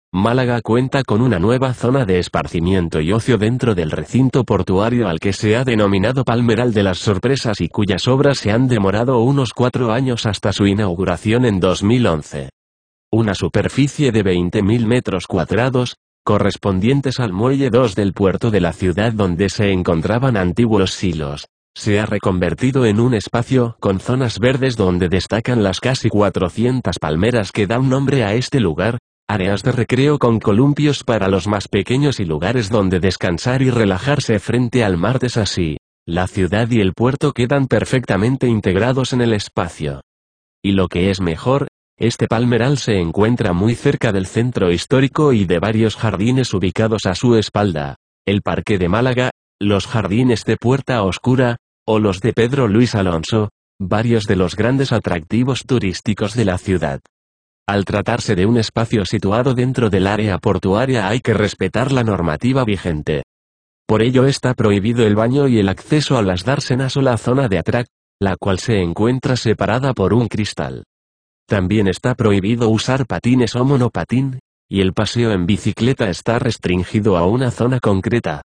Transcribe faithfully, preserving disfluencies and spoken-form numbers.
Málaga cuenta con una nueva zona de esparcimiento y ocio dentro del recinto portuario al que se ha denominado Palmeral de las Sorpresas y cuyas obras se han demorado unos cuatro años hasta su inauguración en dos mil once. Una superficie de veinte mil metros cuadrados, correspondientes al muelle dos del puerto de la ciudad donde se encontraban antiguos silos, se ha reconvertido en un espacio con zonas verdes donde destacan las casi cuatrocientas palmeras que dan nombre a este lugar, áreas de recreo con columpios para los más pequeños y lugares donde descansar y relajarse frente al mar de Sasí. La ciudad y el puerto quedan perfectamente integrados en el espacio. Y lo que es mejor, este palmeral se encuentra muy cerca del centro histórico y de varios jardines ubicados a su espalda, el Parque de Málaga, los jardines de Puerta Oscura, o los de Pedro Luis Alonso, varios de los grandes atractivos turísticos de la ciudad. Al tratarse de un espacio situado dentro del área portuaria hay que respetar la normativa vigente. Por ello está prohibido el baño y el acceso a las dársenas o la zona de atrac, la cual se encuentra separada por un cristal. También está prohibido usar patines o monopatín, y el paseo en bicicleta está restringido a una zona concreta.